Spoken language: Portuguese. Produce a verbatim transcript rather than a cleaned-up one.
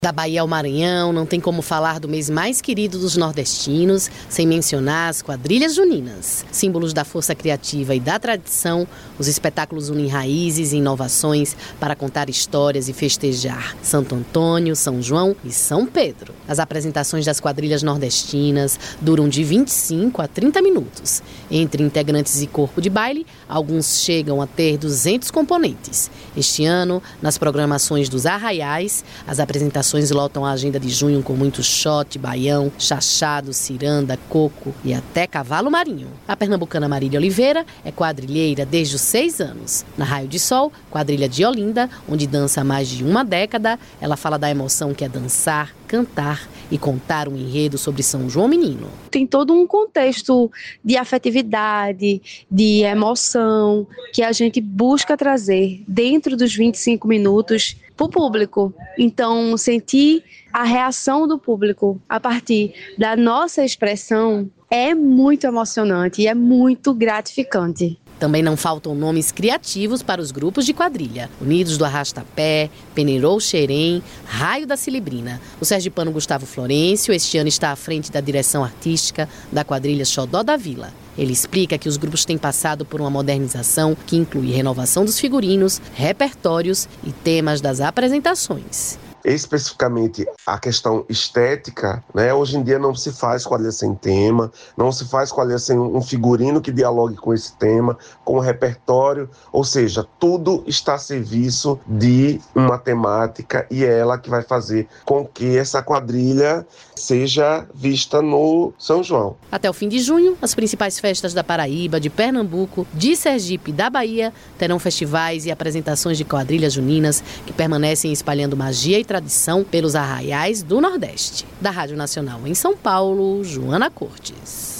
Da Bahia ao Maranhão, não tem como falar do mês mais querido dos nordestinos sem mencionar as quadrilhas juninas. Símbolos da força criativa e da tradição, os espetáculos unem raízes e inovações para contar histórias e festejar Santo Antônio, São João e São Pedro. As apresentações das quadrilhas nordestinas duram de vinte e cinco a trinta minutos. Entre integrantes e corpo de baile, alguns chegam a ter duzentos componentes. Este ano, nas programações dos arraiais, as apresentações lotam a agenda de junho com muito shot, baião, chachado, ciranda, coco e até cavalo marinho. A pernambucana Marília Oliveira é quadrilheira desde os seis anos. Na Raio de Sol, quadrilha de Olinda, onde dança há mais de uma década, ela fala da emoção que é dançar, cantar e contar um enredo sobre São João Menino. Tem todo um contexto de afetividade, de emoção, que a gente busca trazer dentro dos vinte e cinco minutos para o público. Então, sentir a reação do público a partir da nossa expressão é muito emocionante e é muito gratificante. Também não faltam nomes criativos para os grupos de quadrilha. Unidos do Arrastapé, Peneirou Xerém, Raio da Cilibrina. O sergipano Gustavo Florencio este ano está à frente da direção artística da quadrilha Xodó da Vila. Ele explica que os grupos têm passado por uma modernização que inclui renovação dos figurinos, repertórios e temas das apresentações. Especificamente a questão estética, né? Hoje em dia não se faz quadrilha sem tema, não se faz quadrilha sem um figurino que dialogue com esse tema, com o repertório, ou seja, tudo está a serviço de uma temática e é ela que vai fazer com que essa quadrilha seja vista no São João. Até o fim de junho, as principais festas da Paraíba, de Pernambuco, de Sergipe e da Bahia terão festivais e apresentações de quadrilhas juninas que permanecem espalhando magia e tradição pelos arraiais do Nordeste. Da Rádio Nacional em São Paulo, Joana Cortes.